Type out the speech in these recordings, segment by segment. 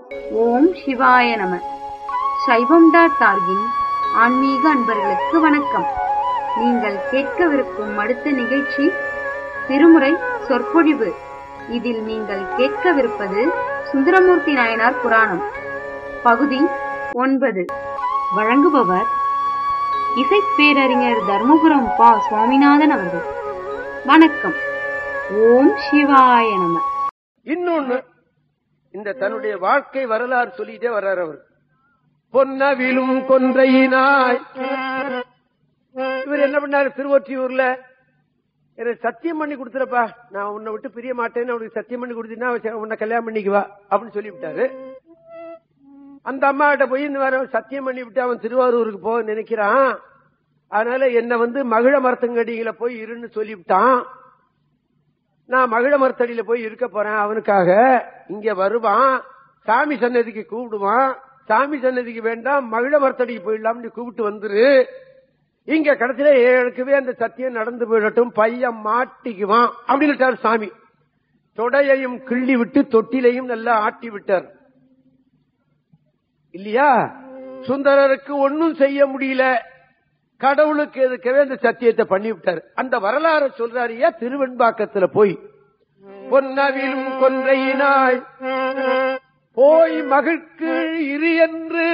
ஓம் சிவாய நம. சைவம்.org-இன் ஆன்மீக அன்பர்களுக்கு வணக்கம். நீங்கள் கேட்கவிருக்கும் அடுத்த நிகழ்ச்சி திருமுறை சொற்பொழிவு. இதில் நீங்கள் கேட்கவிருப்பது சுந்தரமூர்த்தி நாயனார் புராணம் பகுதி 9. வழங்குபவர் இசைப்பேரறிஞர் தர்மபுரம் பா. சுவாமிநாதன் அவர்கள். வணக்கம். ஓம் சிவாய நம. இன்னொன்னு, இந்த தன்னுடைய வாழ்க்கை வரலாறு சொல்லிட்டே வர்றார் அவர். பொன்னவிலும் கொன்றையினாய். இவர் என்ன பண்ணாரு? திருவொற்றியூர்ல எனக்கு சத்தியம் பண்ணி கொடுத்துறப்பா, நான் உன்னை விட்டு பிரிய மாட்டேன்னு அவனுக்கு சத்தியம் பண்ணி கொடுத்தீங்கன்னா உன்னை கல்யாணம் பண்ணிக்குவா அப்படின்னு சொல்லிவிட்டாரு. அந்த அம்மா கிட்ட போய் இந்த மாதிரி சத்தியம் பண்ணி விட்டு அவன் திருவாரூருக்கு போக நினைக்கிறான். அதனால என்ன மகிழ மரத்தங்கடியில போய் இருன்னு சொல்லிவிட்டான். நான் மகிழ மரத்தடியில போய் இருக்க போறேன் அவனுக்காக. இங்க வருவான், சாமி சன்னதிக்கு கூப்பிடுவான். சாமி சன்னதிக்கு வேண்டாம், மகிழ மரத்தடிக்கு போயிடலாம்னு கூப்பிட்டு வந்துரு. இங்க கடைசியில எனக்குவே அந்த சத்தியம் நடந்து போயிடட்டும், பையன் மாட்டிக்குவான் அப்படின்னு சாமி. தொடையையும் கிள்ளி விட்டு தொட்டிலையும் நல்லா ஆட்டி விட்டார் இல்லையா? சுந்தரருக்கு ஒன்னும் செய்ய முடியல, கடவுளுக்கு எதுக்கவே அந்த சத்தியத்தை பண்ணி விட்டார். அந்த வரலாறு சொல்றாரியா திருவெண்பாக்கத்துல போய். பொன்னவிலும் கொன்றையினாய் போய் மகிழ்க்கு இரு என்று,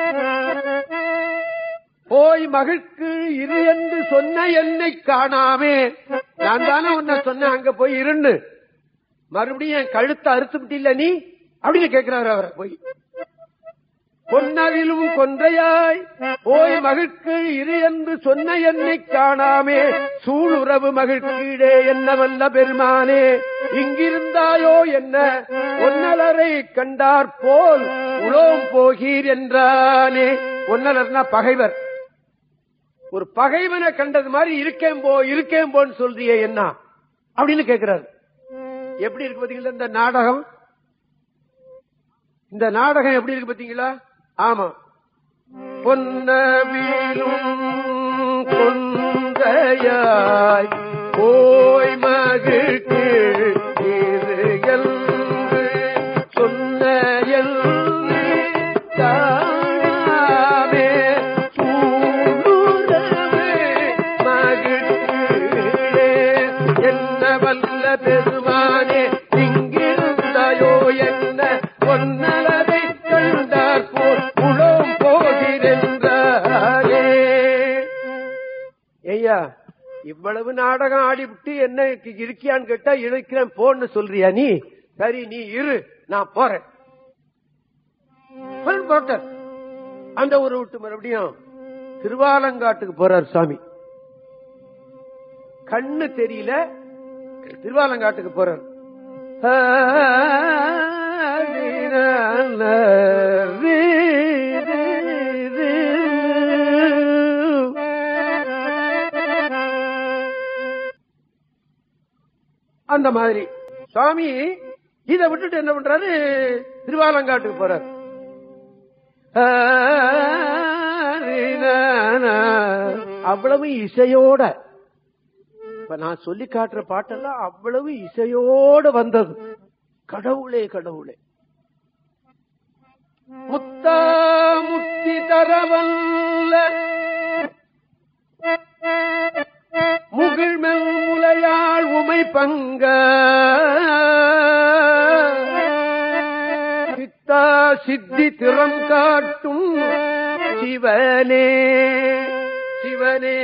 போய் மகிழ்க்கு இரு என்று சொன்ன என்னை காணாமே. நான் தானே உன்னை சொன்ன அங்க போய் இருன்னு, மறுபடியும் என் கழுத்தை அறுத்து விட்டில்ல நீ அப்படின்னு கேட்கிறாரு அவரை போய். பொன்னவிலும் கொன்றையாய் போய் மகிழ்க்கு இரு என்று சொன்ன என்னை காணாமே, சூளுறவு மகிழ்க்கீடே என்ன வல்ல பெருமானே, இங்கிருந்தாயோ என்ன ஒன்னலரை கண்டார் போல் உலோம் போகீர் என்றானே. ஒன்னலர்னா பகைவர். ஒரு பகைவனை கண்டது மாதிரி இருக்கேன் போன்னு சொல்றியே என்ன அப்படின்னு கேட்கிறார். எப்படி இருக்கு பாத்தீங்களா இந்த நாடகம்? இந்த நாடகம் எப்படி இருக்கு பாத்தீங்களா? ஆமா. பொன்னவிலும் கொன்றையாய் போய் மகிழ்க்கு இரு என்று சொன்ன என்னை காணாமே, சூளுறவு மகிழ்க்கீடே என்ன வல்ல பெருமானே, இங்கிருந்தாயோ என்ன பொன்னலரை கண்டார் போல் உலோம் போகிறேன். ஐயா, இவ்வளவு நாடகம் ஆடிவிட்டு என்ன இருக்கியான்னு கேட்டா இருக்கிறேன் போன்னு சொல்றியா நீ? சரி நீ இரு, நான் போறேன். அந்த ஊரை விட்டு மறுபடியும் திருவாலங்காட்டுக்கு போறார் சாமி. கண்ணு தெரியல, திருவாலங்காட்டுக்கு போறார். அந்த மாதிரி சுவாமி இதை விட்டுட்டு என்ன பண்றாரு? திருவாலங்காட்டுக்கு போறார். அவ்வளவு இசையோட, இப்ப நான் சொல்லி காட்டுற பாட்டெல்லாம் அவ்வளவு இசையோட வந்தது. கடவுளே கடவுளே, முத்தா முத்தி தரவல்ல முகிழ்மெல் முலையாள் உமை பங்க, சித்தா சித்தி திறம் காட்டும் சிவனே சிவனே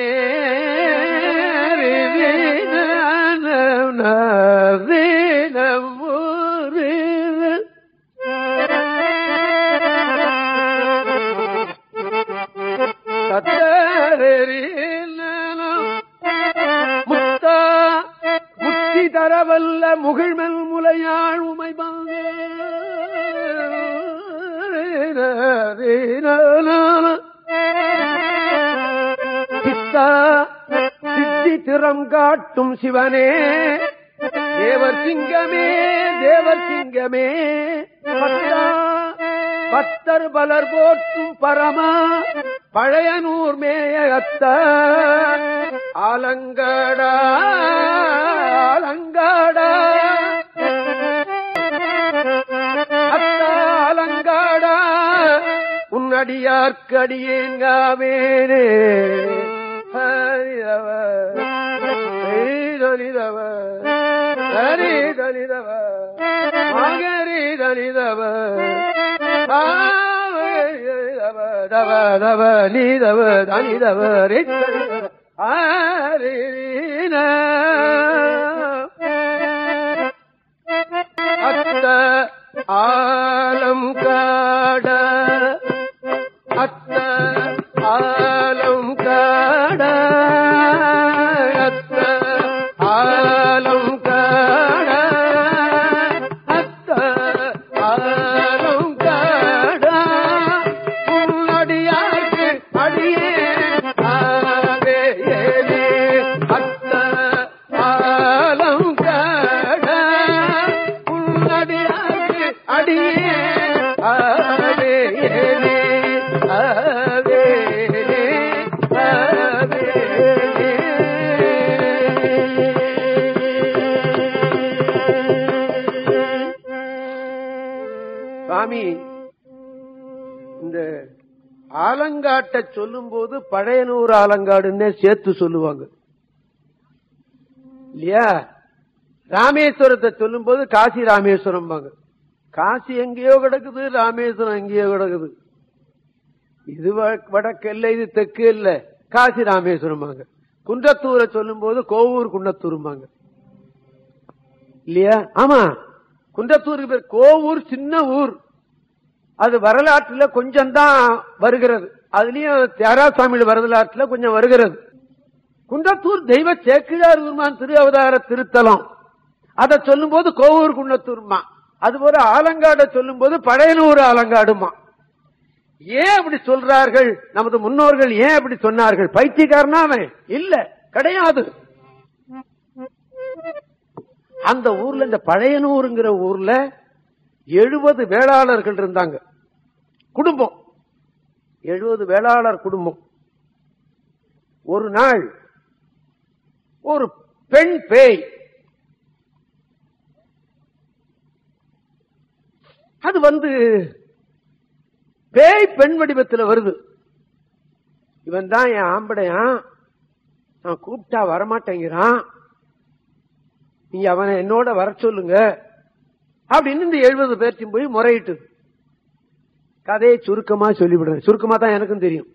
முத்தா முத்தி தரவல்ல முகிழ்மெல் முலையாள் உமை பாங்க, சித்தா சித்தி திறம் காட்டும் சிவனே, தேவர் சிங்கமே தேவர் சிங்கமே, பத்தர் பலர் போற்றும் பரமா பழையனூர் மேயத்த ஆலங்கடா ஆலங்கடா அத்த அடியார்க்கு அடியேங்காவேனே ஹரிதவ ஹரிதலிதவ ஹரிதலிதவ மகரிதலிதவ தவ தவ நீதவ தனிதவ ஆரீன அத்த ஆலம் காட அத்த ஆலம் காட அத்த ஆலம் காட அத்த ஆலம் காட அடியார்க்கு அடியே ஆவேனே அத்த ஆலம் காட அடியார்க்கு அடியே ஆவேனே ஆவேனே ஆவேனே. சுவாமி இந்த ஆலங்காட்டை சொல்லும் போது பழையனூர் ஆலங்காடுன்னே சேர்த்து சொல்லுவாங்க இல்லையா? ராமேஸ்வரத்தை சொல்லும் போது காசி ராமேஸ்வரம் பாங்க. காசி எங்கேயோ கிடக்குது, ராமேஸ்வரம் எங்கேயோ கிடக்குது. இது வடக்கு இல்ல, இது தெற்கு இல்ல, காசி ராமேஸ்வரம் பாங்க. குன்றத்தூரை சொல்லும் போது கோவூர் குன்னத்தூரும்பாங்க இல்லையா? ஆமா, குன்றத்தூருக்கு பேர் கோவூர் சின்ன ஊர். அது வரலாற்றுல கொஞ்சம் தான் வருகிறது. அதுலயும் தியாகராஜசாமி வரலாற்றுல கொஞ்சம் வருகிறது. குன்றத்தூர் தெய்வ சேக்கிழார் பெருமான் திரு அவதார திருத்தலம். அதை சொல்லும் போது கோவூர் குன்னத்தூர்மா. அதுபோல ஆலங்காடை சொல்லும் போது பழையனூர் ஆலங்காடுமா. ஏன் அப்படி சொல்றார்கள்? நமது முன்னோர்கள் ஏன் அப்படி சொன்னார்கள்? பைத்தியக்காரனாவே இல்ல, கிடையாது. அந்த ஊர்ல, இந்த பழையனூருங்கிற ஊர்ல 70 வேளாளர்கள் இருந்தாங்க. குடும்பம் 70 வேளாளர் குடும்பம். ஒரு நாள் ஒரு பெண் பேய், அது பேய் பெண் வடிவத்தில் வருது. இவன் தான் என் ஆம்படையான், நான் கூப்பிட்டா வரமாட்டேங்கிறான், நீங்க அவனை என்னோட வர சொல்லுங்க அப்படின்னு இந்த 70 பேர்த்தையும் போய் முறையிட்டு. கதையை சுருக்கமா சொல்லிவிடுறேன், சுருக்கமா தான் எனக்கும் தெரியும்.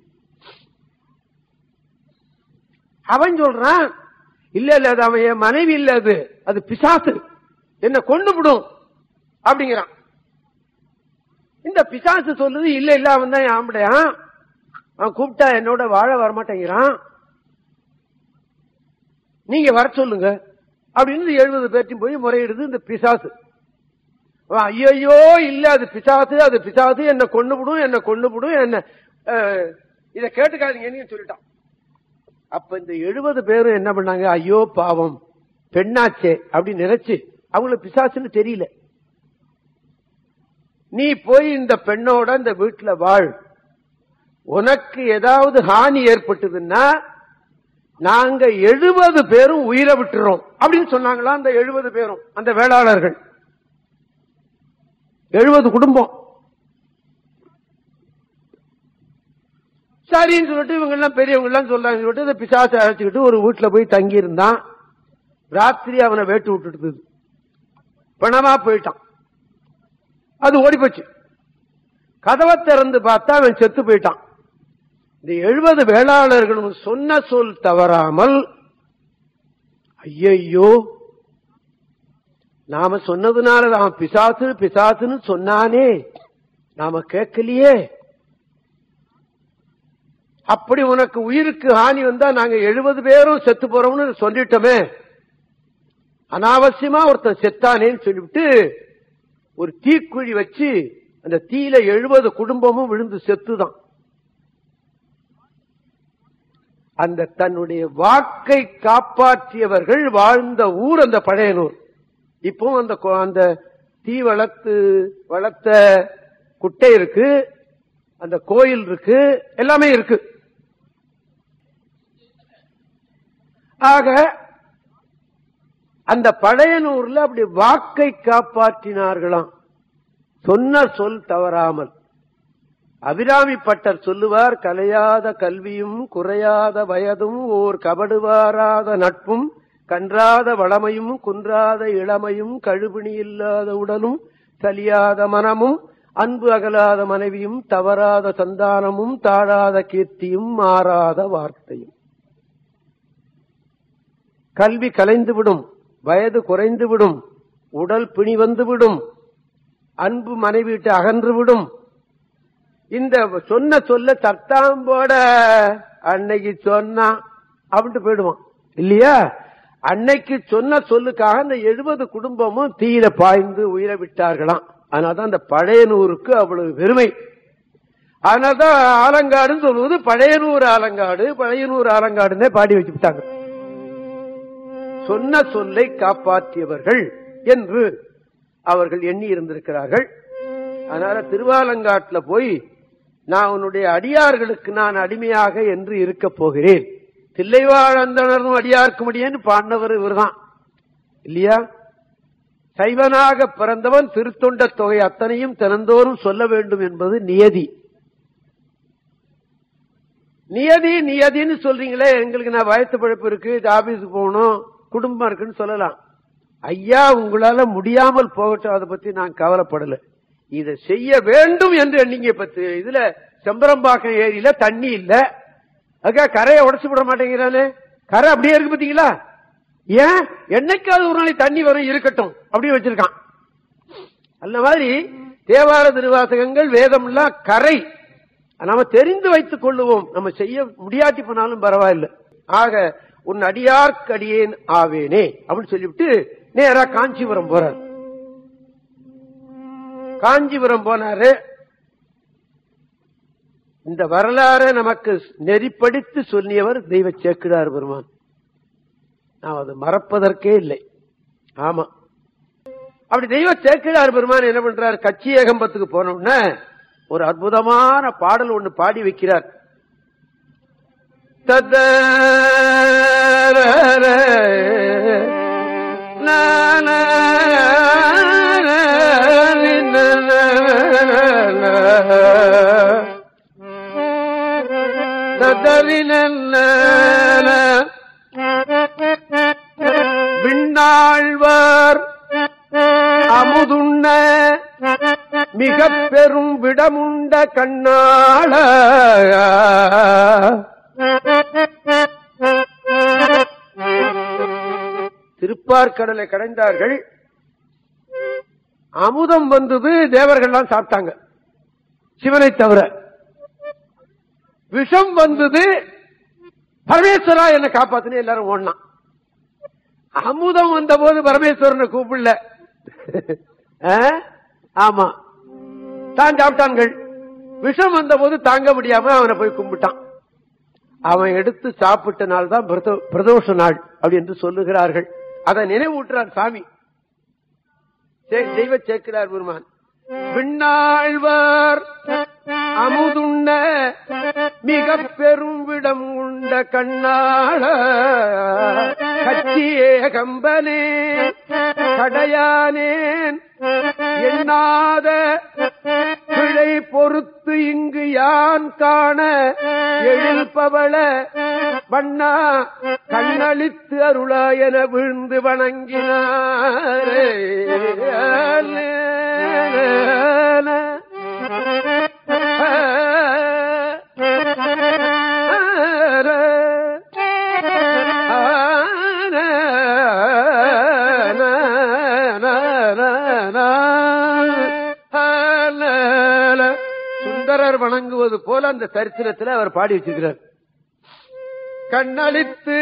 அவன் சொல்றான், இல்ல இல்ல, அது அவன் என் மனைவி இல்ல, அது பிசாசு, என்ன கொண்டு விடும் அப்படிங்கிறான். இந்த பிசாசு சொல்லுது, இல்ல இல்ல, அவன் தான் என் ஆம்படையான், அவன் கூப்பிட்டா என்னோட வாழ வரமாட்டேங்கிறான், நீங்க வர சொல்லுங்க அப்படின்னு 70 பேர்த்தையும் போய் முறையிடுது இந்த பிசாசு. ஐயோ இல்ல, அது பிசாசு, அது பிசாசு, என்ன கொண்டுவிடும், என்ன கொண்டுவிடும், என்ன இத கேட்டுக்காதீங்கன்னு சொல்லிட்டான். அப்ப இந்த 70 பேரும் என்ன பண்ணாங்க, ஐயோ பாவம் பெண்ணாச்சே அப்படின்னு நினைச்சு, அவங்களுக்கு பிசாசுன்னு தெரியல, நீ போய் இந்த பெண்ணோட இந்த வீட்டுல வாழ், உனக்கு ஏதாவது ஹானி ஏற்பட்டதுன்னா நாங்க 70 பேரும் உயிரை விட்டுறோம் அப்படின்னு சொன்னாங்களா. அந்த 70 பேரும், அந்த வேளாளர்கள் 70 குடும்பம். சரின்னு சொல்லிட்டு இவங்க எல்லாம் பெரியவங்க எல்லாம் சொல்றாங்க சொல்லிட்டு இந்த பிசாசை அழைச்சுக்கிட்டு ஒரு வீட்டுல போய் தங்கி இருந்தான். ராத்திரி அவனை வேட்டு விட்டுட்டு பணமா போயிட்டான். அது ஓடி போச்சு. கதவை திறந்து பார்த்தா அவன் செத்து போயிட்டான். இந்த 70 வேளாளர்களும் சொன்ன சொல் தவறாமல், ஐயோ நாம சொன்னதுனால அவன் பிசாசு பிசாசுன்னு சொன்னானே, நாம கேட்கலையே, அப்படி உனக்கு உயிருக்கு ஹானி வந்தா நாங்க 70 பேரும் செத்து போறோம்னு சொல்லிட்டோமே, அனாவசியமா ஒருத்தன் செத்தானேன்னு சொல்லிவிட்டு ஒரு தீக்குழி வச்சு அந்த தீயில 70 குடும்பமும் விழுந்து செத்துதான். அந்த தன்னுடைய வாக்கை காப்பாற்றியவர்கள் வாழ்ந்த ஊர் அந்த பழையனூர். இப்போ அந்த தீ வளர்த்த குட்டை இருக்கு, அந்த கோயில் இருக்கு, எல்லாமே இருக்கு. ஆக அந்த பழையனூர்ல அப்படி வாக்கை காப்பாற்றினார்களாம், சொன்ன சொல் தவறாமல். அபிராமி பட்டர் சொல்லுவார், கலையாத கல்வியும் குறையாத வயதும் ஓர் கபடுவாராத நட்பும் கன்றாத வளமையும் குன்றாத இளமையும் கழுபிணி இல்லாத உடலும் சலியாத மனமும் அன்பு அகலாத மனைவியும் தவறாத சந்தானமும் தாழாத கீர்த்தியும் மாறாத வார்த்தையும். கல்வி கலைந்துவிடும், வயது குறைந்துவிடும், உடல் பிணி வந்துவிடும், அன்பு மனைவி விட்டு அகன்றுவிடும். இந்த சொன்ன சொல்ல தட்டாம்போட அன்னைக்கு சொன்னா அப்படின்ட்டு போயிடுவான் இல்லையா? அன்னைக்கு சொன்ன சொல்லுக்காக இந்த 70 குடும்பமும் தீயில பாய்ந்து உயிரை விட்டார்களாம். அதனால்தான் அந்த பழையனூருக்கு அவ்வளவு பெருமை. அதனால்தான் ஆலங்காடுன்னு சொல்வது பழையனூர் ஆலங்காடு, பழையனூர் ஆலங்காடுன்னே பாடி வச்சுட்டாங்க. சொன்ன சொல்லை காப்பாற்றியவர்கள் என்று அவர்கள் எண்ணி இருந்திருக்கிறார்கள். அதனால திருவாலங்காட்டுல போய் நான் உன்னுடைய அடியார்களுக்கு நான் அடிமையாக என்று இருக்க போகிறேன், தில்லைவாழந்தனரும் அடியார்க்கு முடியேன்னு பாடினவர் இவர்தான் இல்லையா? சைவனாக பிறந்தவன் திருத்தொண்ட தொகை அத்தனையும் தினந்தோறும் சொல்ல வேண்டும் என்பது நியதி. நியதி நியதின்னு சொல்றீங்களே, எங்களுக்கு நான் வயத்து பழப்பு இருக்கு, ஆபீஸுக்கு போகணும், குடும்பம் இருக்குன்னு சொல்லலாம். ஐயா, உங்களால முடியாமல் போகட்டும், அதை பத்தி நான் கவலைப்படல. இதை செய்ய வேண்டும் என்று எண்ணிங்க. பத்து இதுல செம்பரம்பாக்கம் ஏரியில தண்ணி இல்ல, அதுக்காக கரையை உடச்சு விட மாட்டேங்கிறானே. கரை அப்படியே இருக்கு பாத்தீங்களா? ஏன்? என்னைக்காவது ஒரு நாளைக்கு தண்ணி வரும், இருக்கட்டும் அப்படின்னு வச்சிருக்கான். அந்த மாதிரி தேவார திருவாசகங்கள் வேதம் எல்லாம் கரை, நாம தெரிந்து வைத்துக் கொள்ளுவோம். நம்ம செய்ய முடியாட்டி போனாலும் பரவாயில்லை. ஆக உன் அடியார்க்கு அடியேன் ஆவேனே அப்படின்னு சொல்லிவிட்டு நேரா காஞ்சிபுரம் போறார். காஞ்சிபுரம் போனாரு. இந்த வரலாறு நமக்கு நெறிப்படுத்தி சொல்லியவர் தெய்வ சேக்கிழார் பெருமான். நாம் அது மறப்பதற்கே இல்லை. ஆமா, அப்படி தெய்வ சேக்கிழார் பெருமான் என்ன பண்றார்? கட்சி ஏகம்பத்துக்கு போனோம்னா ஒரு அற்புதமான பாடல் ஒன்று பாடி வைக்கிறார். விண்ணாழ்வார் அமுதுண்ண மிக பெரும் விடமுண்ட கண்ணாள திருப்பார்கடலை கடைந்தார்கள். அமுதம் வந்தது, தேவர்கள்லாம் சாப்பிட்டாங்க சிவனை தவிர. விஷம் வந்தது, பரமேஸ்வரா என்ன காப்பாத்துன்னு எல்லாரும் ஓடலாம். அமுதம் வந்த போது பரமேஸ்வரனை கூப்பிடல. ஆமா, தான் சாப்பிட்டான்கள். விஷம் வந்த போது தாங்க முடியாம அவனை போய் கும்பிட்டான். அவன் எடுத்து சாப்பிட்ட நாள் தான் பிரதோஷ நாள் அப்படி என்று சொல்லுகிறார்கள். அதை நினைவூட்டுறார் சாமி தெய்வ சேக்கிழார் பெருமான். விண்ணாழ்வார் அமுதுண்ண மிக பெரும் விடம் உண்ட கண்ணாள கச்சியே கம்பனே கடையானேன் எண்ணாத பிழை பொறுத்து இங்கு யான் காண எழுப்பவள வண்ணா கண்ணளித்து அருளா என விழுந்து வணங்கினாரே. சுந்தரர் வணங்குவது போல அந்த சரித்திரத்தில் அவர் பாடி வச்சிருக்கிறார். கண்ணளித்து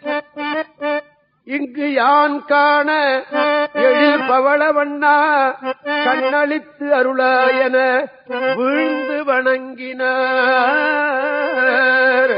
இங்கு யான் காண எழில் பவள வண்ணா கண்ணளித்து அருளா என வீழ்ந்து வணங்கினார்.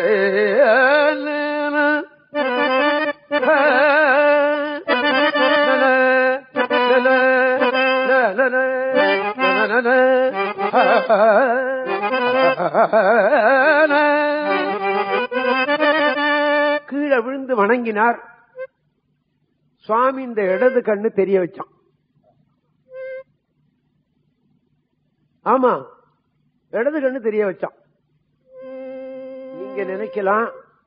கீழே விழுந்து வணங்கினார். சுவாமி இந்த இடது கண்ணு தெரிய வச்சான். ஆமா, இடது கண்ணு தெரிய வச்சான். நீங்க நினைக்கலாம்,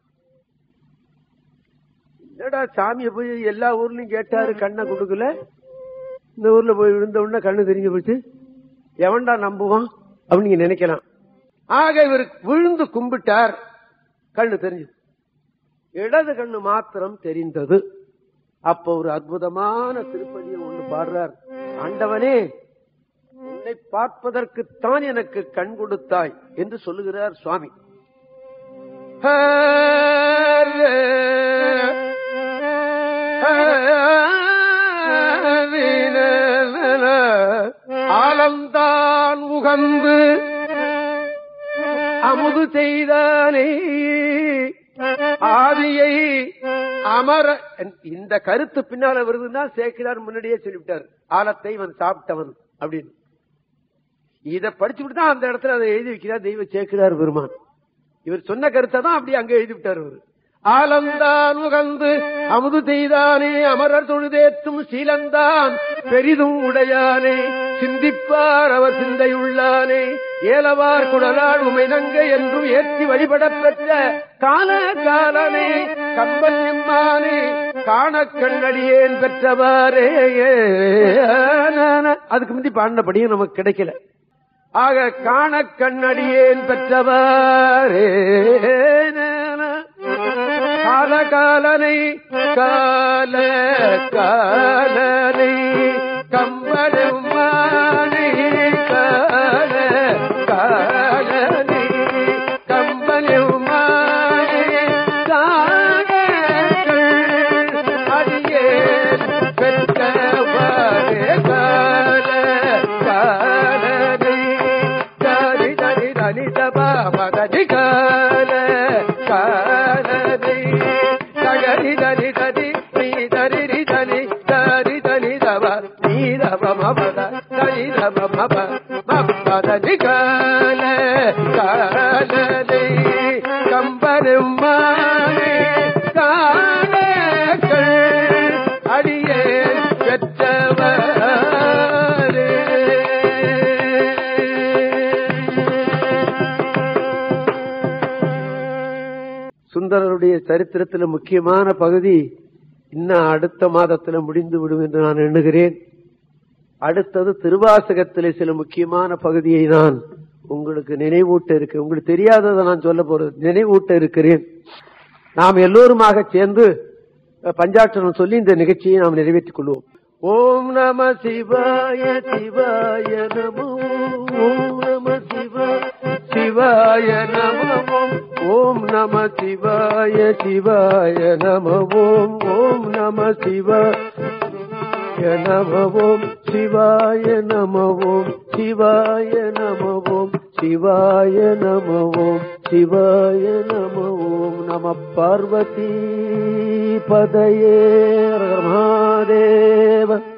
என்னடா சாமியை போய் எல்லா ஊர்லயும் கேட்டாரு கண்ணை கொடுக்கல, இந்த ஊர்ல போய் விழுந்த உடனே கண்ணு தெரிஞ்சு போச்சு, எவன்டா நம்புவான் அப்படின்னு நீங்க நினைக்கலாம். ஆக இவர் விழுந்து கும்பிட்டார், கண்ணு தெரிஞ்சு, இடது கண்ணு மாத்திரம் தெரிந்தது. அப்ப ஒரு அற்புதமான திருப்பதியை ஒண்ணு பாடுறார். ஆண்டவனே, உன்னை பார்ப்பதற்குத்தான் எனக்கு கண் கொடுத்தாய் என்று சொல்லுகிறார் சுவாமி. ஆலந்தான் உகந்து அமுது செய்தானே ஆதியை அமர. இந்த கருத்து பின்னால வருதுன்னா சேக்கிரார் முன்னாடியே சொல்லிவிட்டார், ஆலத்தை இவன் சாப்பிட்டவன் அப்படின்னு. இதை படிச்சுட்டு தான் அந்த இடத்துல அதை எழுதி வைக்கிறார் தெய்வ சேக்கிரார் பெருமான். இவர் சொன்ன கருத்தை தான் அப்படி அங்க எழுதி விட்டார் அவரு. ஆலந்தான் உகந்து அமுது செய்தானே அமரர் தொழுதேற்றும் சீலந்தான் பெரிதும் உடையானே சிந்திப்பார் அவர் சிந்தையுள்ளானே ஏலவார் குடலால் உமைநங்க என்றும் ஏற்றி வழிபட பெற்ற கால காலனே கம்பன் எம்மானே காண கண்ணடியேன் பெற்றவாரே. அதுக்கு முந்தி பாடினபடியும் நமக்கு கிடைக்கல. ஆக காண கண்ணடியேன் பெற்றவாரே காலகாலனை கால காலனை கம்பனுமானே கால காலனை கம்பனுமானே அடியே பெற்றவாரே கால காலனை தரி தரி தனி தபா மகதி கால காலனை தகரி தனி தனி நீ தரி தனி தரி தனி தபா நீ தப மபத தனி தப மப மபதனி கால காலனை கம்பனுமானே காணக்கள் அடியே பெற்றவரே. சுந்தரருடைய சரித்திரத்தில் முக்கியமான பகுதி இன்னும் அடுத்த மாதத்தில் முடிந்து விடும் என்று நான் எண்ணுகிறேன். அடுத்தது திருவாசகத்திலே சில முக்கியமான பகுதியை நான் உங்களுக்கு நினைவூட்ட இருக்கு. உங்களுக்கு தெரியாததை நான் சொல்ல போறது நினைவூட்ட இருக்கிறேன். நாம் எல்லோருமாக சேர்ந்து பஞ்சாட்சரம் சொல்லி இந்த நிகழ்ச்சியை நாம் நிறைவேற்றிக் கொள்வோம். ஓம் நம சிவாய சிவாய நமோ ஓம் நம சிவாய சிவாய நமோ ஓம் நம சிவாய சிவாய நமோ ஓம் நம சிவாய நமோ சிவாய நமோ சிவாய நமோ சிவாய நமோ சிவாய நமோ நம பார்வதி பதயே மகாதேவ.